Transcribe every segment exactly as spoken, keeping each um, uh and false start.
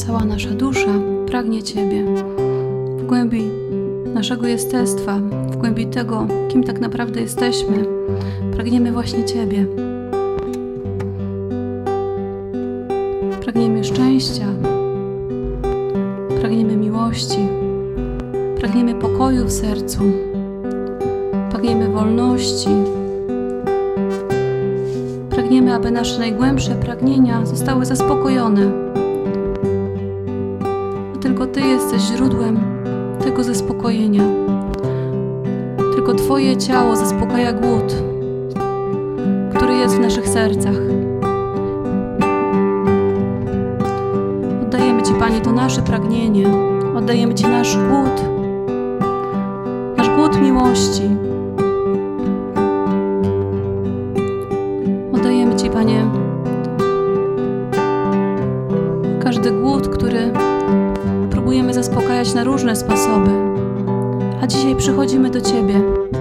cała nasza dusza pragnie Ciebie. W głębi naszego jestestwa, w głębi tego, kim tak naprawdę jesteśmy, pragniemy właśnie Ciebie. Pragniemy szczęścia, pragniemy miłości, pragniemy pokoju w sercu, pragniemy wolności. Pragniemy, aby nasze najgłębsze pragnienia zostały zaspokojone. A tylko Ty jesteś źródłem tego zaspokojenia. Tylko Twoje ciało zaspokaja głód, który jest w naszych sercach. Oddajemy Ci, Panie, to nasze pragnienie. Oddajemy Ci nasz głód, nasz głód miłości. Oddajemy Ci, Panie, każdy głód, który próbujemy zaspokajać na różne sposoby. A dzisiaj przychodzimy do Ciebie,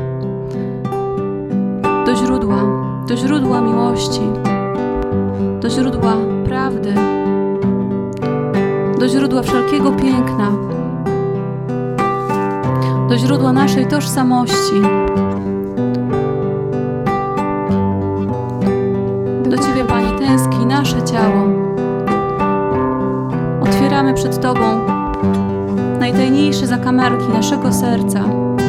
do źródła, do źródła miłości, do źródła prawdy, do źródła wszelkiego piękna, do źródła naszej tożsamości. Do Ciebie, Panie, tęskni nasze ciało. Otwieramy przed Tobą najtajniejsze zakamarki naszego serca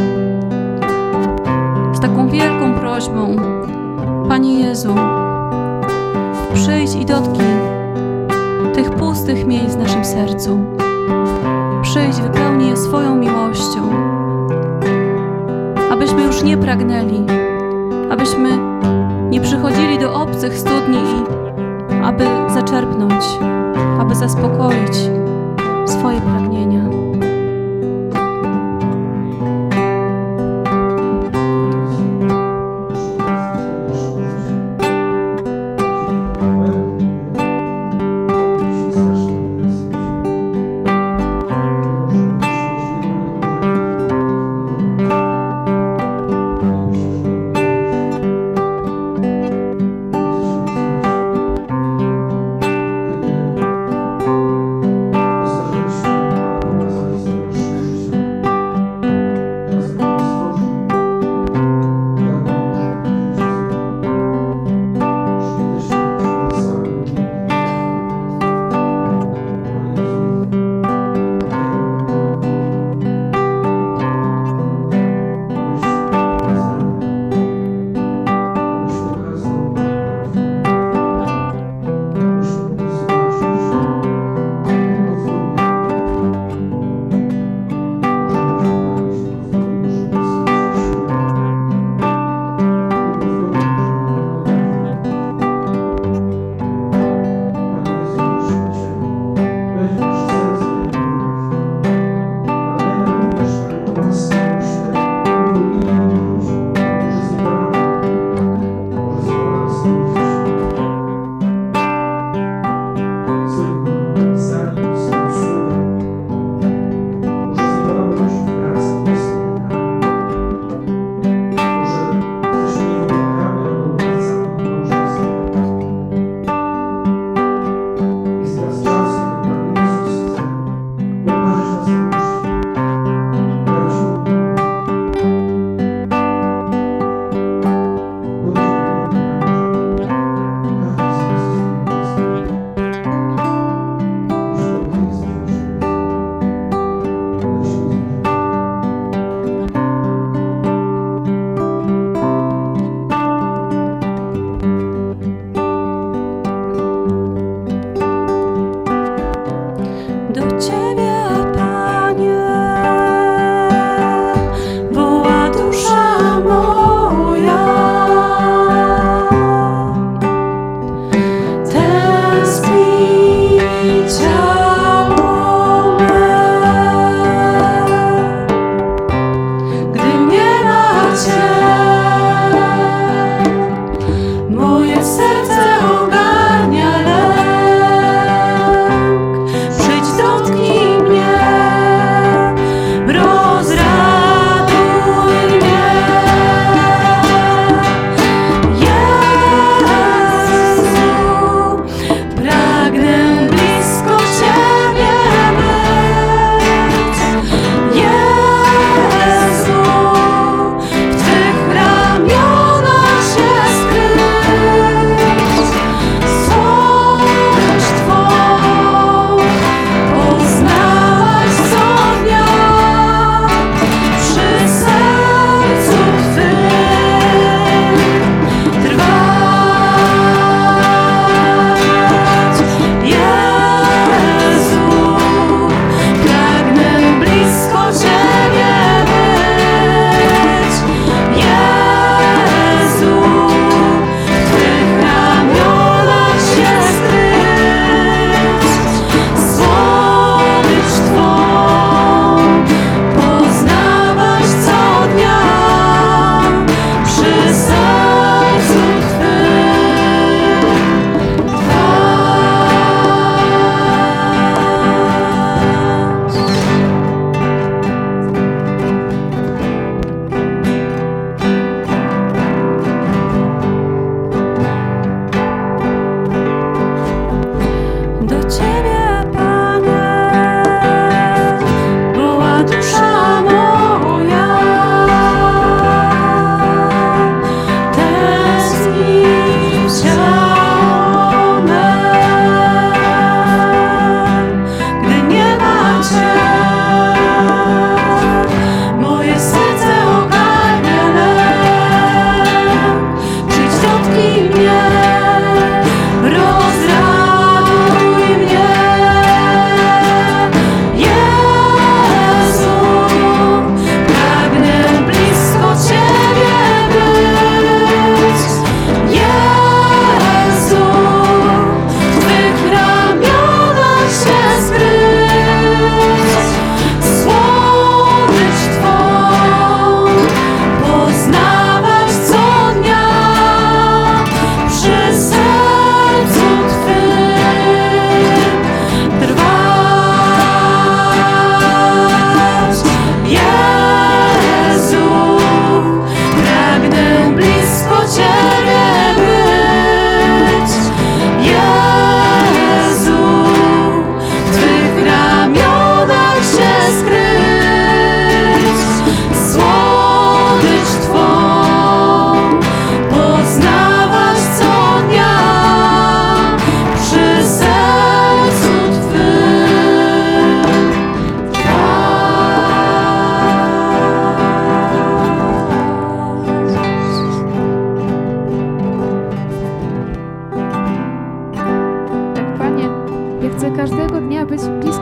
z taką wielką prośbą: Panie Jezu, przyjdź i dotknij tych pustych miejsc w naszym sercu. Przyjdź, wypełnij je swoją miłością, abyśmy już nie pragnęli, abyśmy nie przychodzili do obcych studni, aby zaczerpnąć, aby zaspokoić swoje pragnienia.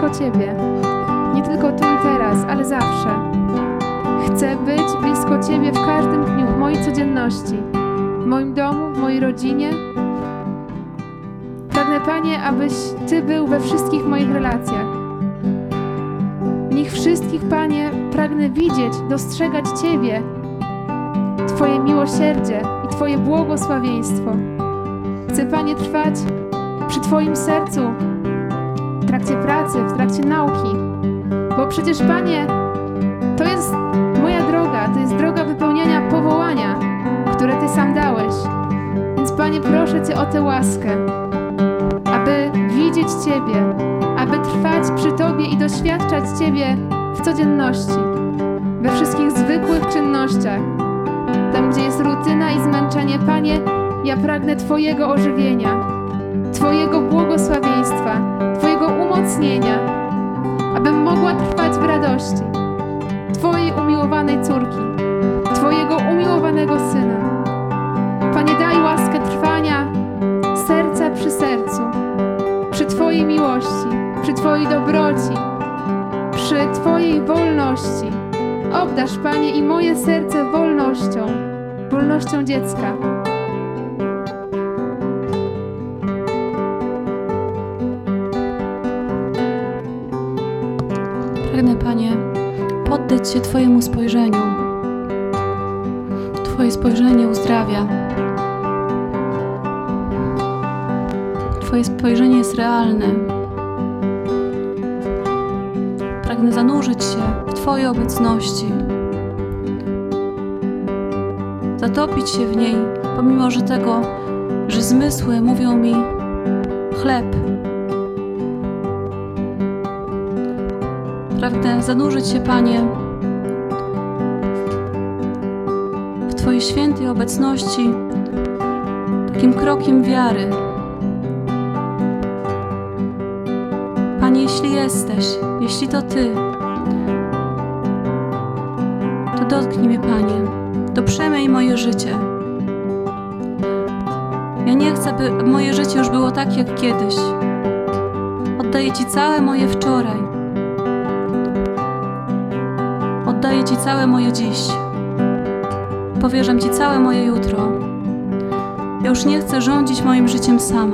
blisko Ciebie. Nie tylko tu i teraz, ale zawsze. Chcę być blisko Ciebie w każdym dniu, w mojej codzienności, w moim domu, w mojej rodzinie. Pragnę, Panie, abyś Ty był we wszystkich moich relacjach. W nich wszystkich, Panie, pragnę widzieć, dostrzegać Ciebie, Twoje miłosierdzie i Twoje błogosławieństwo. Chcę, Panie, trwać przy Twoim sercu w trakcie pracy, w trakcie nauki, bo przecież, Panie, to jest moja droga, to jest droga wypełniania powołania, które Ty sam dałeś. Więc, Panie, proszę Cię o tę łaskę, aby widzieć Ciebie, aby trwać przy Tobie i doświadczać Ciebie w codzienności, we wszystkich zwykłych czynnościach. Tam, gdzie jest rutyna i zmęczenie, Panie, ja pragnę Twojego ożywienia, Twojego błogosławieństwa, Twojego umocnienia, abym mogła trwać w radości Twojej umiłowanej córki, Twojego umiłowanego Syna. Panie, daj łaskę trwania serca przy sercu, przy Twojej miłości, przy Twojej dobroci, przy Twojej wolności. Obdarz, Panie, i moje serce wolnością, wolnością dziecka. Pragnę, Panie, poddać się Twojemu spojrzeniu. Twoje spojrzenie uzdrawia. Twoje spojrzenie jest realne. Pragnę zanurzyć się w Twojej obecności. Zatopić się w niej, pomimo że tego, że zmysły mówią mi chleb. Pragnę zanurzyć się, Panie, w Twojej świętej obecności takim krokiem wiary. Panie, jeśli jesteś, jeśli to Ty, to dotknij mnie, Panie, to przemień moje życie. Ja nie chcę, by moje życie już było tak jak kiedyś. Oddaję Ci całe moje wczoraj. Oddaję Ci całe moje dziś. Powierzam Ci całe moje jutro. Ja już nie chcę rządzić moim życiem sama.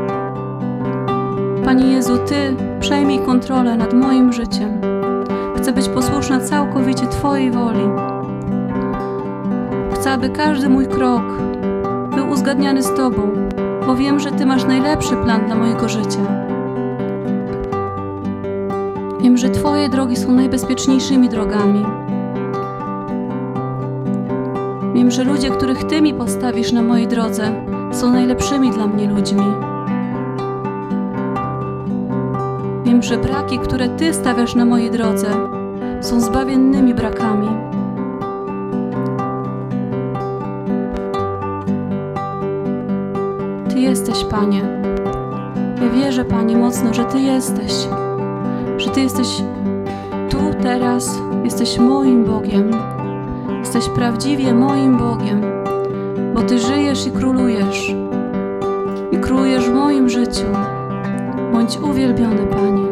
Panie Jezu, Ty przejmij kontrolę nad moim życiem. Chcę być posłuszna całkowicie Twojej woli. Chcę, aby każdy mój krok był uzgadniany z Tobą, bo wiem, że Ty masz najlepszy plan dla mojego życia. Wiem, że Twoje drogi są najbezpieczniejszymi drogami. Wiem, że ludzie, których Ty mi postawisz na mojej drodze, są najlepszymi dla mnie ludźmi. Wiem, że braki, które Ty stawiasz na mojej drodze, są zbawiennymi brakami. Ty jesteś, Panie. Ja wierzę, Panie, mocno, że Ty jesteś. Że Ty jesteś tu, teraz. Jesteś moim Bogiem. Jesteś prawdziwie moim Bogiem, bo Ty żyjesz i królujesz. I królujesz w moim życiu. Bądź uwielbiony, Panie.